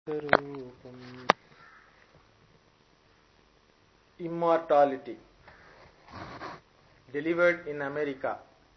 Rupam. Immortality, delivered in America.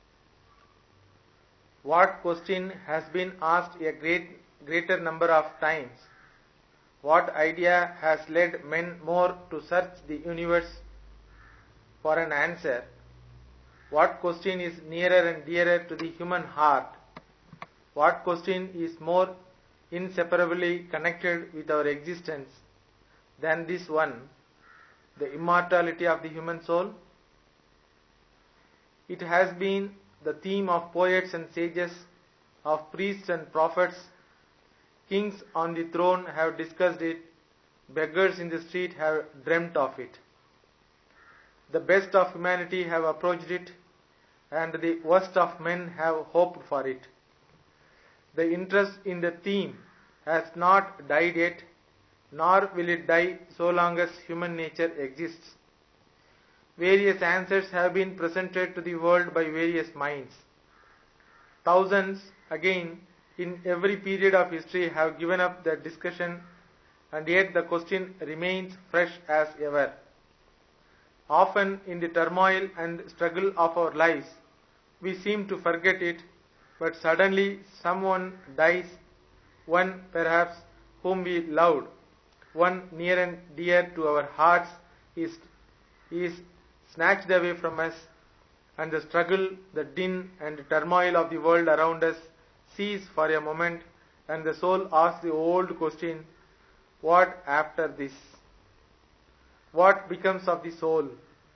What question has been asked a greater number of times? What idea has led men more to search the universe for an answer? What question is nearer and dearer to the human heart? What question is more inseparably connected with our existence than this one, the immortality of the human soul? It has been the theme of poets and sages, of priests and prophets. Kings on the throne have discussed it, beggars in the street have dreamt of it. The best of humanity have approached it, and the worst of men have hoped for it. The interest in the theme has not died yet, nor will it die so long as human nature exists. Various answers have been presented to the world by various minds. Thousands, again, in every period of history have given up the discussion, and yet the question remains fresh as ever. Often in the turmoil and struggle of our lives, we seem to forget it, but suddenly someone dies, one perhaps whom we loved, one near and dear to our hearts is snatched away from us, and the struggle, the din and turmoil of the world around us cease for a moment, and the soul asks the old question, what after this? What becomes of the soul?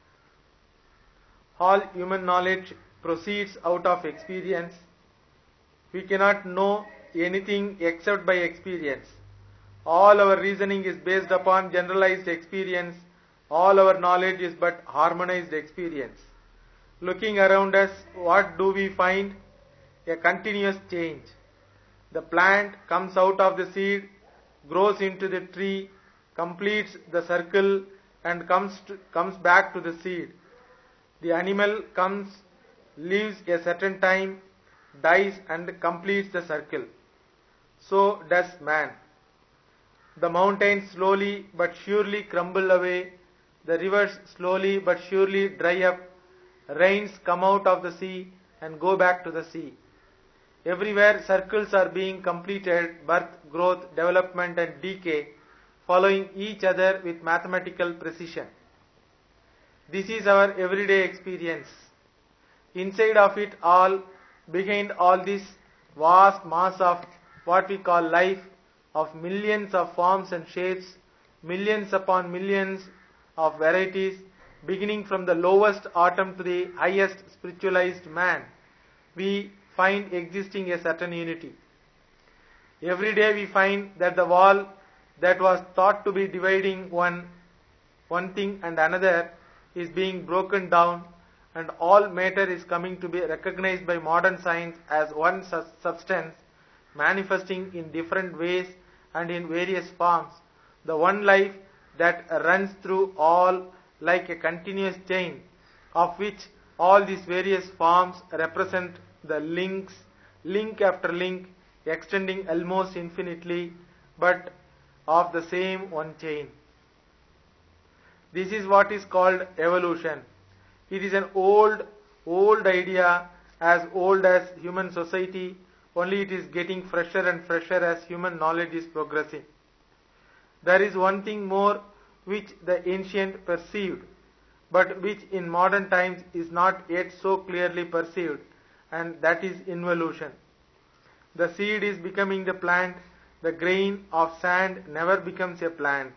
All human knowledge proceeds out of experience. We cannot know anything except by experience. All our reasoning is based upon generalized experience. All our knowledge is but harmonized experience. Looking around us, what do we find? A continuous change. The plant comes out of the seed, grows into the tree, completes the circle, and comes back to the seed. The animal comes, lives a certain time, dies and completes the circle. So does man. The mountains slowly but surely crumble away, the rivers slowly but surely dry up, rains come out of the sea and go back to the sea. Everywhere circles are being completed, birth, growth, development and decay, following each other with mathematical precision. This is our everyday experience. Inside of it all, behind all this vast mass of what we call life, of millions of forms and shapes, millions upon millions of varieties, beginning from the lowest atom to the highest spiritualized man, we find existing a certain unity. Every day we find that the wall that was thought to be dividing one thing and another is being broken down, and all matter is coming to be recognized by modern science as one substance manifesting in different ways and in various forms, the one life that runs through all like a continuous chain, of which all these various forms represent the links, link after link, extending almost infinitely, but of the same one chain. This is what is called evolution. It is an old idea, as old as human society, only it is getting fresher and fresher as human knowledge is progressing. There is one thing more which the ancient perceived, but which in modern times is not yet so clearly perceived, and that is involution. The seed is becoming the plant, the grain of sand never becomes a plant.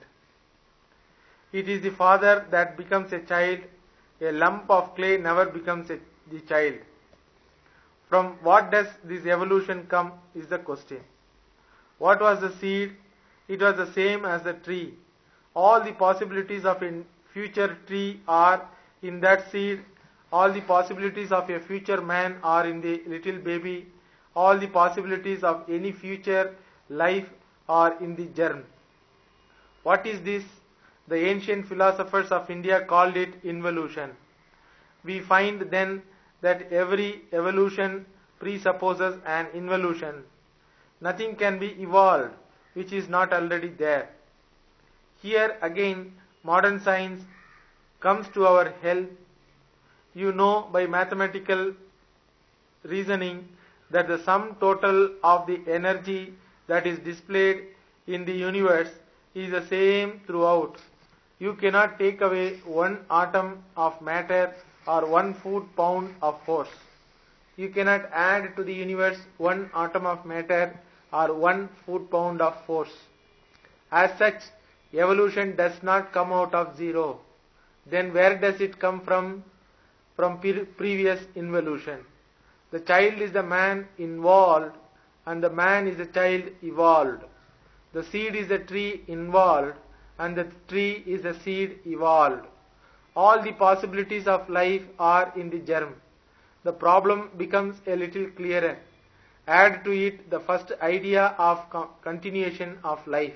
It is the father that becomes a child, a lump of clay never becomes the child. From what does this evolution come is the question. What was the seed? It was the same as the tree. All the possibilities of a future tree are in that seed. All the possibilities of a future man are in the little baby. All the possibilities of any future life are in the germ. What is this? The ancient philosophers of India called it involution. We find then that every evolution presupposes an involution. Nothing can be evolved which is not already there. Here again, modern science comes to our help. You know by mathematical reasoning that the sum total of the energy that is displayed in the universe is the same throughout. You cannot take away one atom of matter or 1 foot-pound of force. You cannot add to the universe one atom of matter or 1 foot-pound of force. As such, evolution does not come out of zero. Then where does it come from? From previous involution. The child is the man involved and the man is the child evolved. The seed is the tree involved and the tree is the seed evolved. All the possibilities of life are in the germ. The problem becomes a little clearer. Add to it the first idea of continuation of life.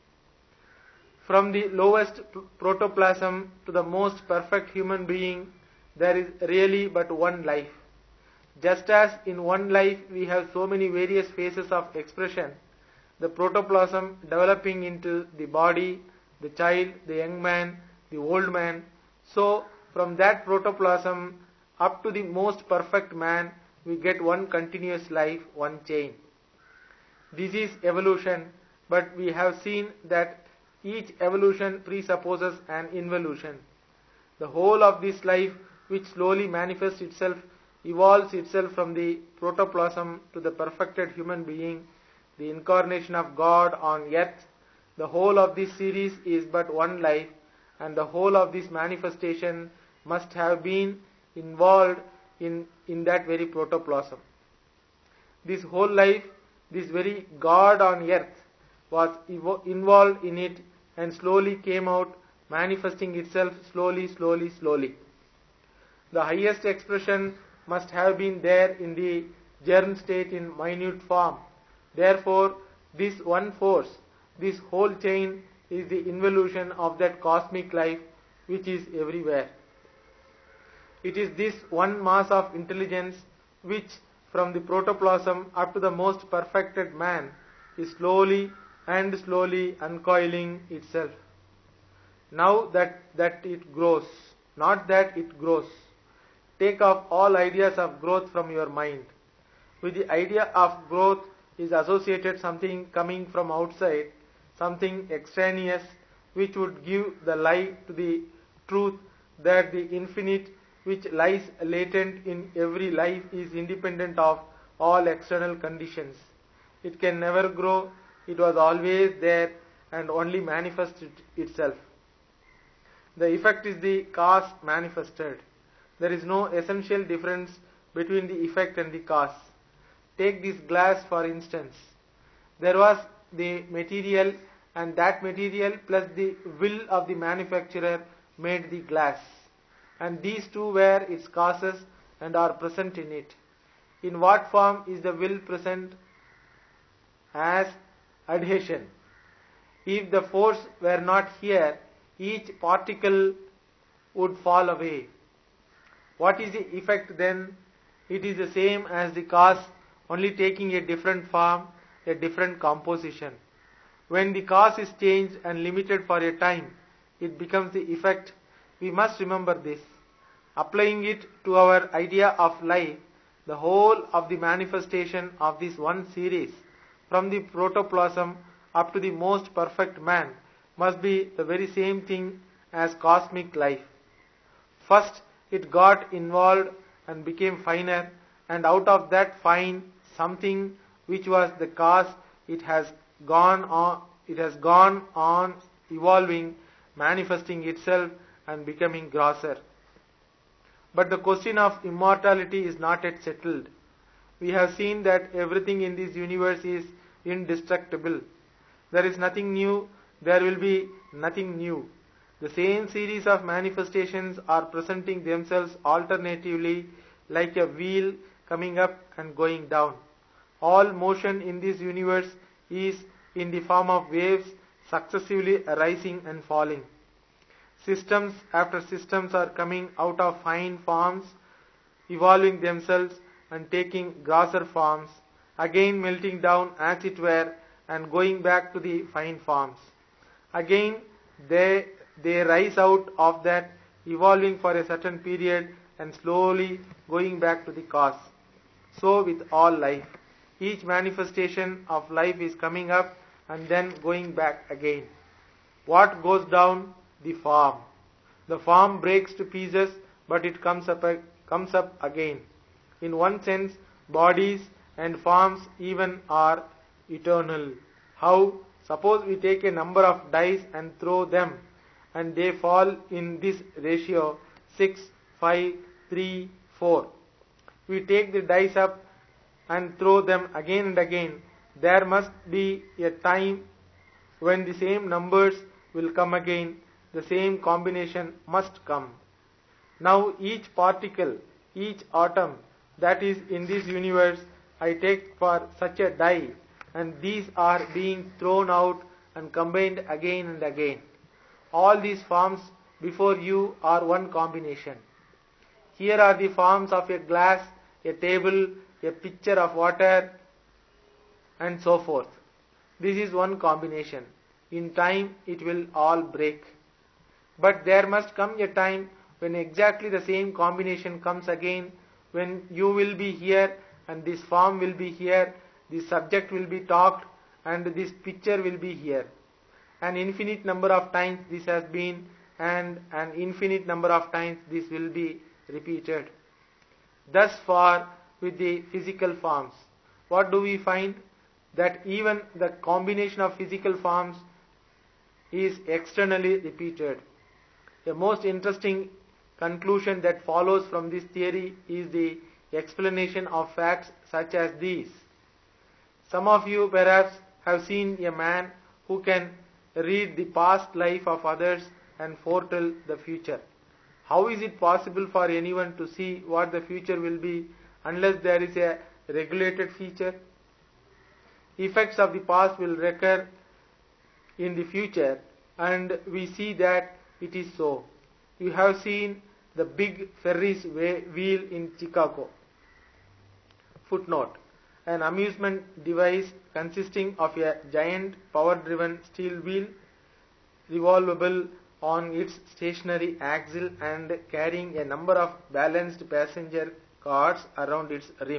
From the lowest protoplasm to the most perfect human being, there is really but one life. Just as in one life we have so many various phases of expression, the protoplasm developing into the body, the child, the young man, the old man, so from that protoplasm up to the most perfect man, we get one continuous life, one chain. This is evolution, but we have seen that each evolution presupposes an involution. The whole of this life, which slowly manifests itself, evolves itself from the protoplasm to the perfected human being, the incarnation of God on earth. The whole of this series is but one life, and the whole of this manifestation must have been involved in that very protoplasm. This whole life, this very God on earth, was involved in it and slowly came out, manifesting itself slowly. The highest expression must have been there in the germ state in minute form. Therefore, this one force, this whole chain is the involution of that cosmic life which is everywhere. It is this one mass of intelligence which from the protoplasm up to the most perfected man is slowly uncoiling itself. Now that it grows, not that it grows. Take off all ideas of growth from your mind. With the idea of growth is associated something coming from outside, something extraneous which would give the lie to the truth that the infinite which lies latent in every life is independent of all external conditions. It can never grow, it was always there and only manifested itself. The effect is the cause manifested. There is no essential difference between the effect and the cause. Take this glass for instance. There was the material and that material plus the will of the manufacturer made the glass. And these two were its causes and are present in it. In what form is the will present? As adhesion. If the force were not here, each particle would fall away. What is the effect then? It is the same as the cause, only taking a different form, a different composition. When the cause is changed and limited for a time, it becomes the effect. We must remember this. Applying it to our idea of life, the whole of the manifestation of this one series, from the protoplasm up to the most perfect man, must be the very same thing as cosmic life. First, it got involved and became finer, and out of that fine something which was the cause, it has gone on evolving, manifesting itself and becoming grosser. But the question of immortality is not yet settled. We have seen that everything in this universe is indestructible. There is nothing new, there will be nothing new. The same series of manifestations are presenting themselves alternatively like a wheel coming up and going down. All motion in this universe is in the form of waves successively arising and falling. Systems after systems are coming out of fine forms, evolving themselves and taking grosser forms, again melting down as it were, and going back to the fine forms. Again, they rise out of that, evolving for a certain period and slowly going back to the cause. So with all life, each manifestation of life is coming up and then going back again. What goes down? The form. The form breaks to pieces, but it comes up again. In one sense, bodies and forms even are eternal. How? Suppose we take a number of dice and throw them, and they fall in this ratio 6, 5, 3, 4. We take the dice up and throw them again and again. There must be a time when the same numbers will come again, the same combination must come. Now each particle, each atom that is in this universe, I take for such a die, and these are being thrown out and combined again and again. All these forms before you are one combination. Here are the forms of a glass, a table, a pitcher of water, and so forth. This is one combination. In time it will all break. But there must come a time when exactly the same combination comes again, when you will be here and this form will be here, this subject will be talked and this picture will be here. An infinite number of times this has been, and an infinite number of times this will be repeated. Thus far with the physical forms. What do we find? That even the combination of physical forms is externally repeated. A most interesting conclusion that follows from this theory is the explanation of facts such as these. Some of you perhaps have seen a man who can read the past life of others and foretell the future. How is it possible for anyone to see what the future will be unless there is a regulated feature? Effects of the past will recur in the future, and we see that it is so. You have seen the big Ferris wheel in Chicago. Footnote: an amusement device consisting of a giant power-driven steel wheel, revolvable on its stationary axle and carrying a number of balanced passenger cars around its rim.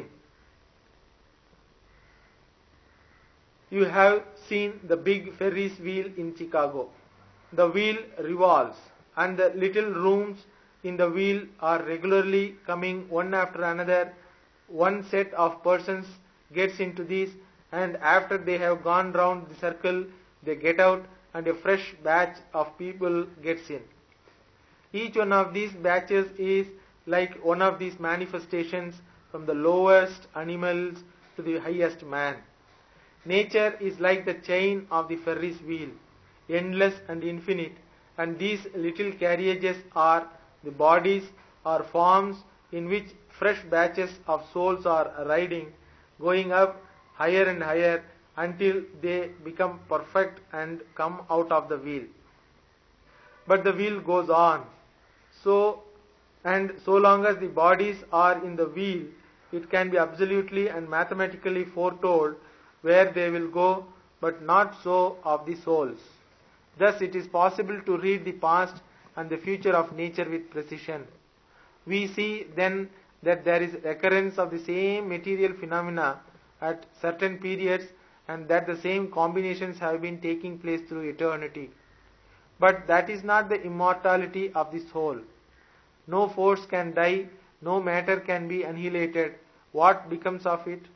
You have seen the big Ferris wheel in Chicago. The wheel revolves, and the little rooms in the wheel are regularly coming one after another. One set of persons gets into this, and after they have gone round the circle, they get out, and a fresh batch of people gets in. Each one of these batches is like one of these manifestations, from the lowest animals to the highest man. Nature is like the chain of the Ferris wheel, endless and infinite, and these little carriages are the bodies or forms in which fresh batches of souls are riding, going up higher and higher until they become perfect and come out of the wheel. But the wheel goes on. So long as the bodies are in the wheel, it can be absolutely and mathematically foretold where they will go, but not so of the souls. Thus it is possible to read the past and the future of nature with precision. We see then that there is recurrence of the same material phenomena at certain periods, and that the same combinations have been taking place through eternity. But that is not the immortality of the soul. No force can die, no matter can be annihilated. What becomes of it?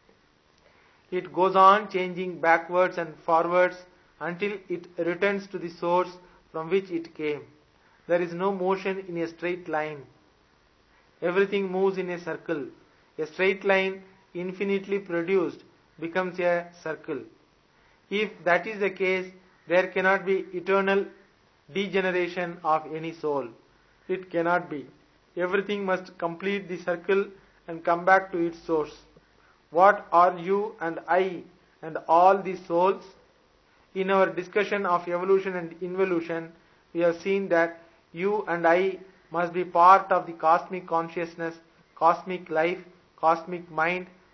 It goes on changing backwards and forwards until it returns to the source from which it came. There is no motion in a straight line. Everything moves in a circle. A straight line, infinitely produced, becomes a circle. If that is the case, there cannot be eternal degeneration of any soul. It cannot be. Everything must complete the circle and come back to its source. What are you and I and all the souls? In our discussion of evolution and involution, we have seen that you and I must be part of the cosmic consciousness, cosmic life, cosmic mind,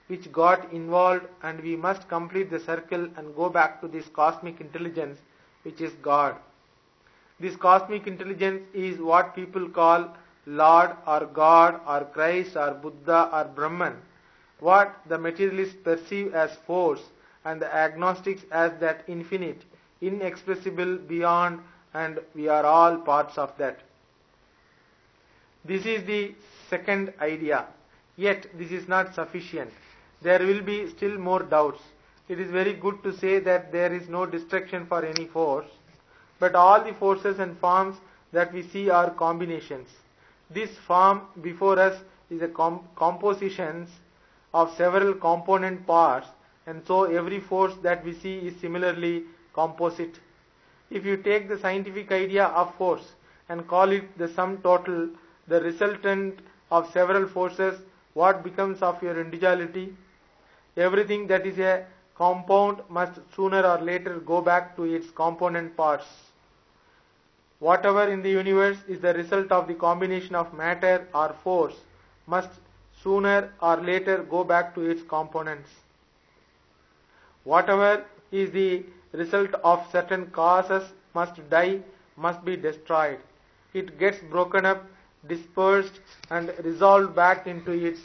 which got involved, and we must complete the circle and go back to this cosmic intelligence which is God. This cosmic intelligence is what people call Lord or God or Christ or Buddha or Brahman, what the materialists perceive as force and the agnostics as that infinite, inexpressible, beyond, and we are all parts of that. This is the second idea. Yet this is not sufficient. There will be still more doubts. It is very good to say that there is no destruction for any force, but all the forces and forms that we see are combinations. This form before us is a compositions of several component parts, and so every force that we see is similarly composite. If you take the scientific idea of force and call it the sum total, the resultant of several forces, what becomes of your individuality? Everything that is a compound must sooner or later go back to its component parts. Whatever in the universe is the result of the combination of matter or force must sooner or later go back to its components. Whatever is the result of certain causes must die, must be destroyed. It gets broken up, dispersed, and resolved back into its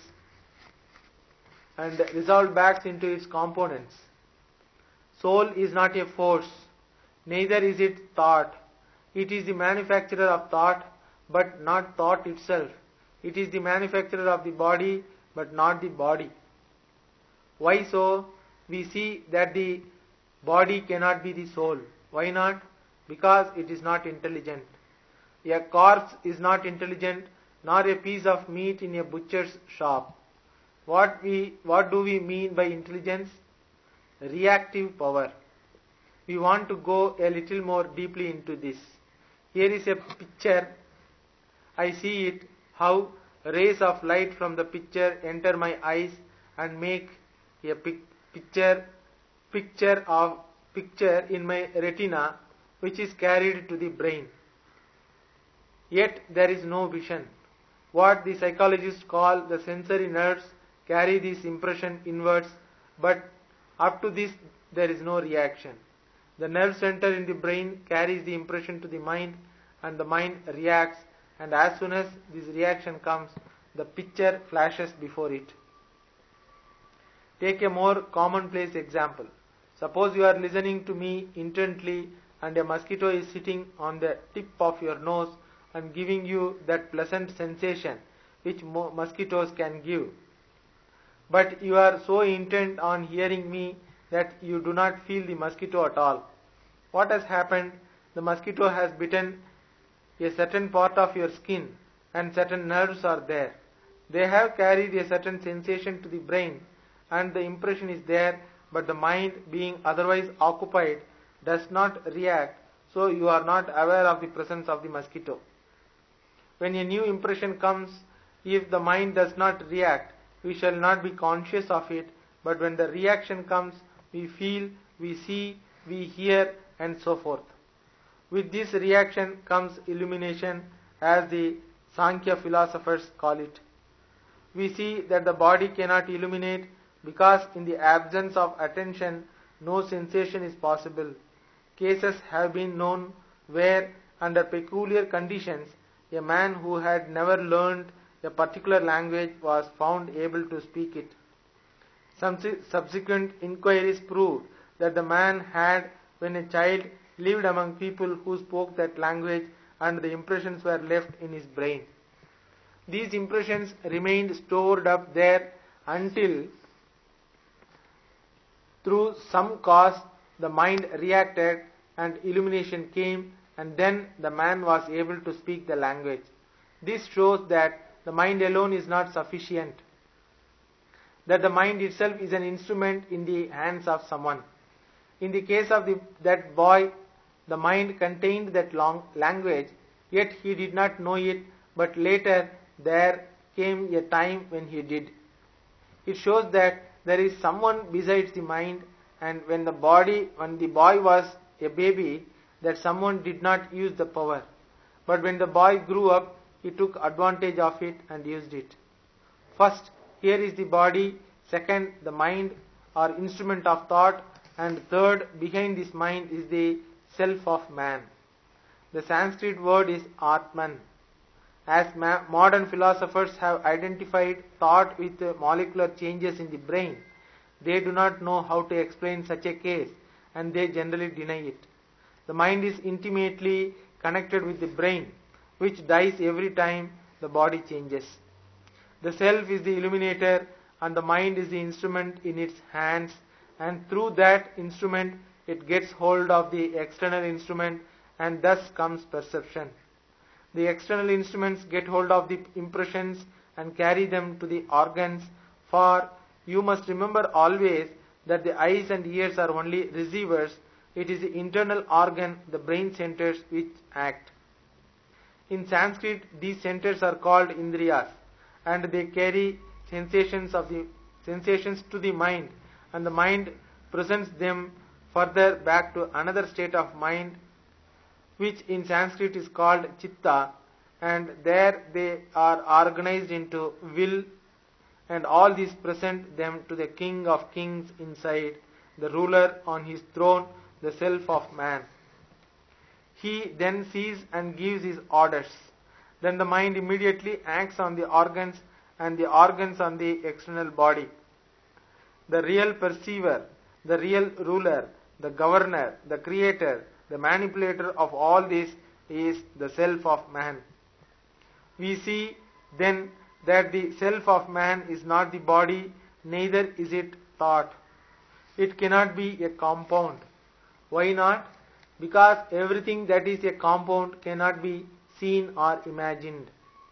components. Soul is not a force, neither is it thought. It is the manufacturer of thought, but not thought itself. It is the manufacturer of the body, but not the body. Why so? We see that the body cannot be the soul. Why not? Because it is not intelligent. A corpse is not intelligent, nor a piece of meat in a butcher's shop. What do we mean by intelligence? Reactive power. We want to go a little more deeply into this. Here is a picture. I see it, how rays of light from the picture enter my eyes and make a picture in my retina, which is carried to the brain. Yet there is no vision. What the psychologists call the sensory nerves carry this impression inwards, but up to this there is no reaction. The nerve center in the brain carries the impression to the mind, and the mind reacts, and as soon as this reaction comes, the picture flashes before it. Take a more commonplace example. Suppose you are listening to me intently, and a mosquito is sitting on the tip of your nose and giving you that pleasant sensation which mosquitoes can give. But you are so intent on hearing me that you do not feel the mosquito at all. What has happened? The mosquito has bitten a certain part of your skin, and certain nerves are there. They have carried a certain sensation to the brain, and the impression is there, but the mind, being otherwise occupied, does not react, so you are not aware of the presence of the mosquito. When a new impression comes, if the mind does not react, we shall not be conscious of it, but when the reaction comes, we feel, we see, we hear, and so forth. With this reaction comes illumination, as the Sankhya philosophers call it. We see that the body cannot illuminate because in the absence of attention, no sensation is possible. Cases have been known where, under peculiar conditions, a man who had never learned a particular language was found able to speak it. Some subsequent inquiries proved that the man had, when a child, lived among people who spoke that language, and the impressions were left in his brain. These impressions remained stored up there until, through some cause, the mind reacted and illumination came, and then the man was able to speak the language. This shows that the mind alone is not sufficient, that the mind itself is an instrument in the hands of someone. In the case of that boy, the mind contained that language, yet he did not know it, but later there came a time when he did. It shows that there is someone besides the mind, and when the boy was a baby, that someone did not use the power. But when the boy grew up, he took advantage of it and used it. First, here is the body. Second, the mind or instrument of thought. And third, behind this mind is the self of man. The Sanskrit word is Atman. As modern philosophers have identified thought with molecular changes in the brain, they do not know how to explain such a case, and they generally deny it. The mind is intimately connected with the brain, which dies every time the body changes. The self is the illuminator, and the mind is the instrument in its hands, and through that instrument it gets hold of the external instrument, and thus comes perception. The external instruments get hold of the impressions and carry them to the organs, for you must remember always that the eyes and ears are only receivers. It is the internal organ, the brain centers, which act. In Sanskrit, these centers are called indriyas, and they carry sensations to the mind, and the mind presents them further back to another state of mind, which in Sanskrit is called chitta, and there they are organized into will, and all these present them to the King of Kings inside, the ruler on his throne, the self of man. He then sees and gives his orders. Then the mind immediately acts on the organs, and the organs on the external body. The real perceiver, the real ruler, the governor, the creator, the manipulator of all this is the self of man. We see then that the self of man is not the body, neither is it thought. It cannot be a compound. Why not? Because everything that is a compound cannot be seen or imagined.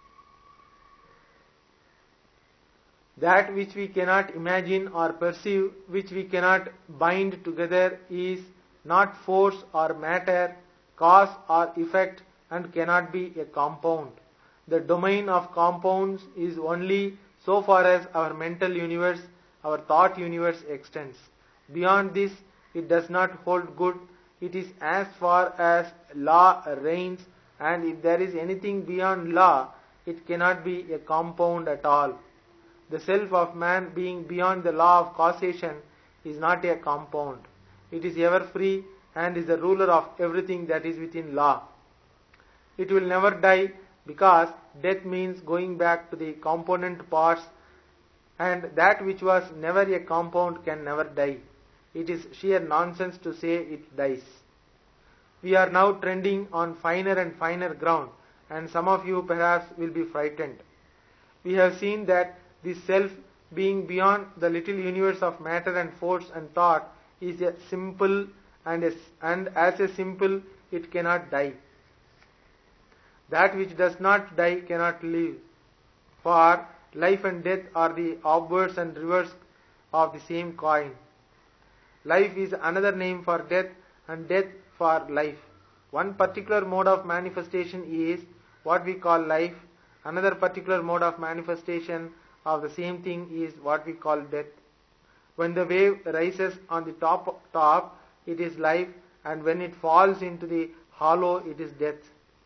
That which we cannot imagine or perceive, which we cannot bind together, is not force or matter, cause or effect, and cannot be a compound. The domain of compounds is only so far as our mental universe, our thought universe extends. Beyond this, it does not hold good. It is as far as law reigns, and if there is anything beyond law, it cannot be a compound at all. The self of man, being beyond the law of causation, is not a compound. It is ever free and is the ruler of everything that is within law. It will never die, because death means going back to the component parts, and that which was never a compound can never die. It is sheer nonsense to say it dies. We are now trending on finer and finer ground, and some of you perhaps will be frightened. We have seen that the self, being beyond the little universe of matter and force and thought, is a simple, and as a simple it cannot die. That which does not die cannot live, for life and death are the obverse and reverse of the same coin. Life is another name for death, and death for life. One particular mode of manifestation is what we call life. Another particular mode of manifestation of the same thing is what we call death. When the wave rises on the top, it is life, and when it falls into the hollow, it is death.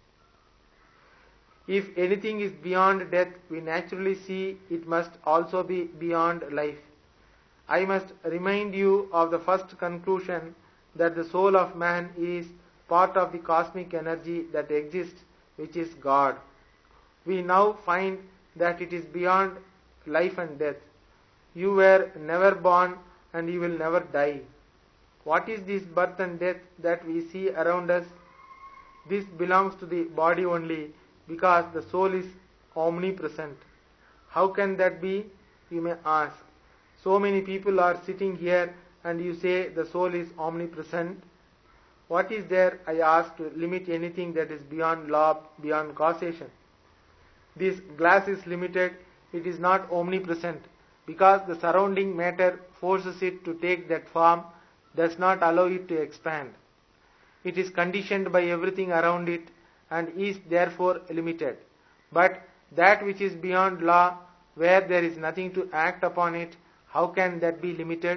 If anything is beyond death, we naturally see it must also be beyond life. I must remind you of the first conclusion, that the soul of man is part of the cosmic energy that exists, which is God. We now find that it is beyond life and death. You were never born, and you will never die. What is this birth and death that we see around us? This belongs to the body only, because the soul is omnipresent. How can that be, you may ask? So many people are sitting here, and you say the soul is omnipresent. What is there, I ask, to limit anything that is beyond law, beyond causation? This glass is limited, it is not omnipresent, because the surrounding matter forces it to take that form, does not allow it to expand. It is conditioned by everything around it, and is therefore limited. But that which is beyond law, where there is nothing to act upon it, how can that be limited?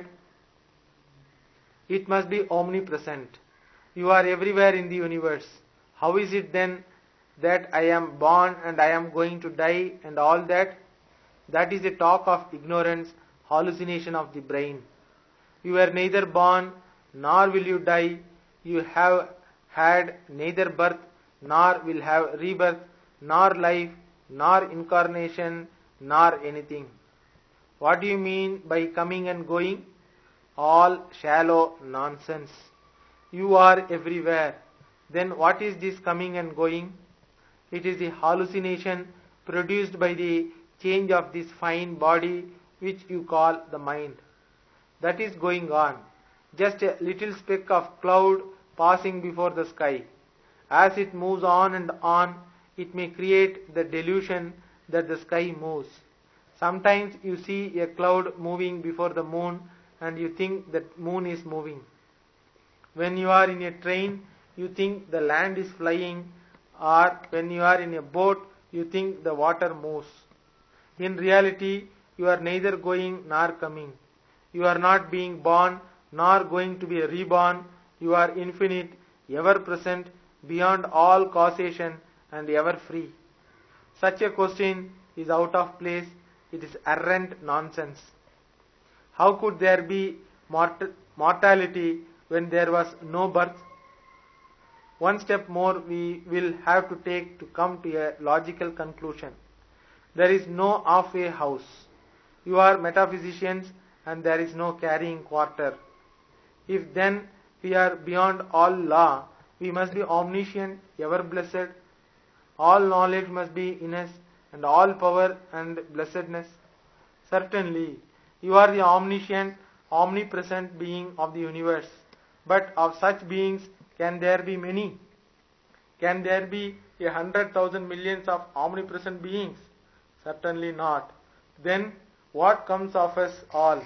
It must be omnipresent. You are everywhere in the universe. How is it then that I am born and I am going to die and all that? That is a talk of ignorance hallucination of the brain. You were neither born nor will you die. You have had neither birth nor will have rebirth, nor life, nor incarnation, nor anything. What do you mean by coming and going? All shallow nonsense. You are everywhere. Then what is this coming and going? It is the hallucination produced by the change of this fine body which you call the mind. That is going on. Just a little speck of cloud passing before the sky. As it moves on and on, it may create the delusion that the sky moves. Sometimes you see a cloud moving before the moon and you think that moon is moving. When you are in a train, you think the land is flying, or when you are in a boat, you think the water moves. In reality, you are neither going nor coming. You are not being born nor going to be reborn. You are infinite, ever present, beyond all causation, and ever free. Such a question is out of place. It is errant nonsense. How could there be mortality when there was no birth? One step more we will have to take to come to a logical conclusion. There is no halfway house. You are metaphysicians and there is no carrying quarter. If then we are beyond all law, we must be omniscient, ever blessed. All knowledge must be in us and all power and blessedness. Certainly, you are the omniscient, omnipresent being of the universe. But of such beings, can there be many? Can there be 100,000 millions of omnipresent beings? Certainly not. Then what comes of us all?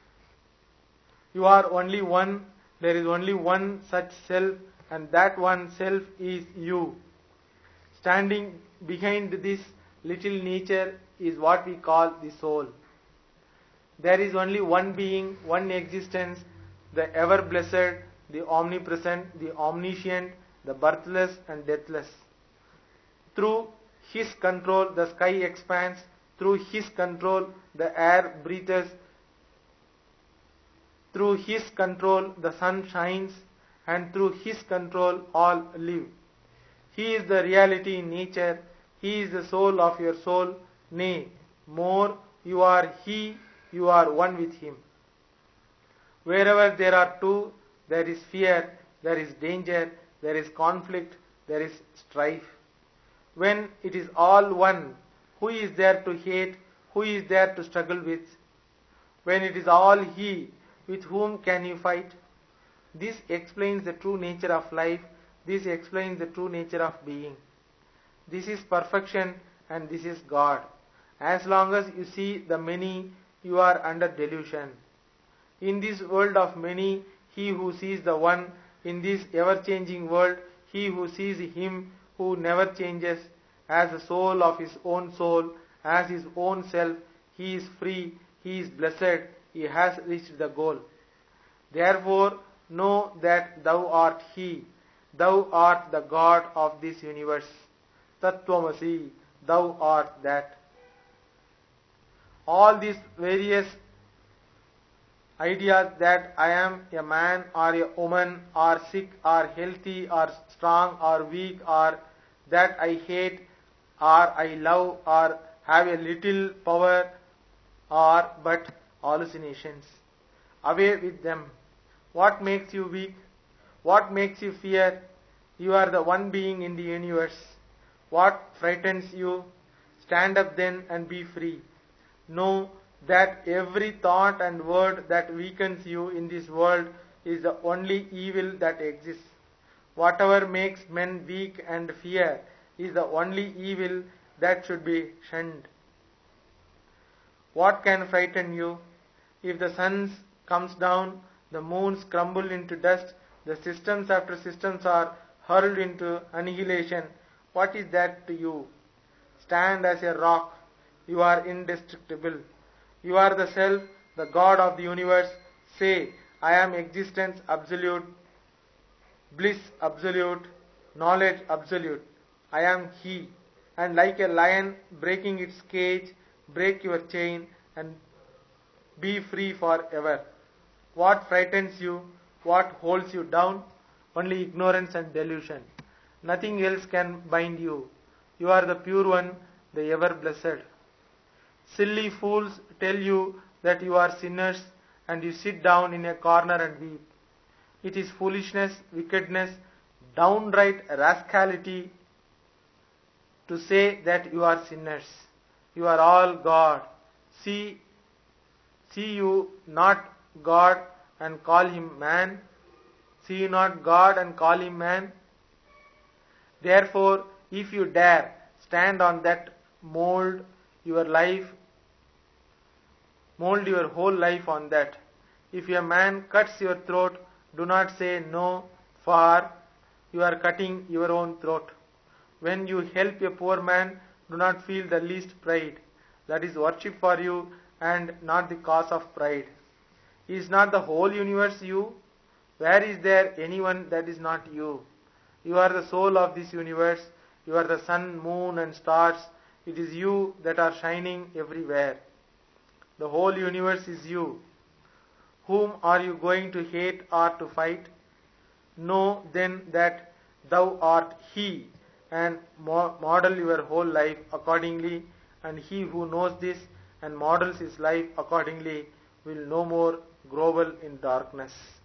You are only one, there is only one such self, and that one self is you. Standing behind this little nature is what we call the soul. There is only one being, one existence, the ever blessed, the omnipresent, the omniscient, the birthless and deathless. Through His control, the sky expands. Through His control, the air breathes. Through His control, the sun shines. And through His control, all live. He is the reality in nature. He is the soul of your soul. Nay, more, you are He, you are one with Him. Wherever there are two, there is fear, there is danger, there is conflict, there is strife. When it is all one, who is there to hate, who is there to struggle with? When it is all He, with whom can you fight? This explains the true nature of life. This explains the true nature of being. This is perfection and this is God. As long as you see the many, you are under delusion. In this world of many, he who sees the one, in this ever-changing world, he who sees Him who never changes, as the soul of his own soul, as his own self, he is free, he is blessed, he has reached the goal. Therefore, know that thou art He, thou art the God of this universe. Tattvamasi, thou art that. All these various ideas that I am a man or a woman or sick or healthy or strong or weak or that I hate or I love or have a little power are but hallucinations. Away with them. What makes you weak? What makes you fear? You are the one being in the universe. What frightens you? Stand up then and be free. Know that every thought and word that weakens you in this world is the only evil that exists. Whatever makes men weak and fear is the only evil that should be shunned. What can frighten you? If the sun comes down, the moons crumble into dust, the systems after systems are hurled into annihilation, what is that to you? Stand as a rock. You are indestructible. You are the self, the God of the universe. Say, I am existence absolute, bliss absolute, knowledge absolute. I am He. And like a lion breaking its cage, break your chain and be free forever. What frightens you? What holds you down? Only ignorance and delusion. Nothing else can bind you. You are the pure one, the ever blessed. Silly fools tell you that you are sinners, and you sit down in a corner and weep. It is foolishness, wickedness, downright rascality to say that you are sinners. You are all God. See you not God and call him man. See you not God and call him man. Therefore, if you dare stand on that, mold your whole life on that. If a man cuts your throat, do not say no, for you are cutting your own throat. When you help a poor man, do not feel the least pride. That is worship for you and not the cause of pride. Is not the whole universe you? Where is there anyone that is not you? You are the soul of this universe. You are the sun, moon and stars. It is you that are shining everywhere. The whole universe is you. Whom are you going to hate or to fight? Know then that thou art he, and model your whole life accordingly, and he who knows this and models his life accordingly will no more grovel in darkness.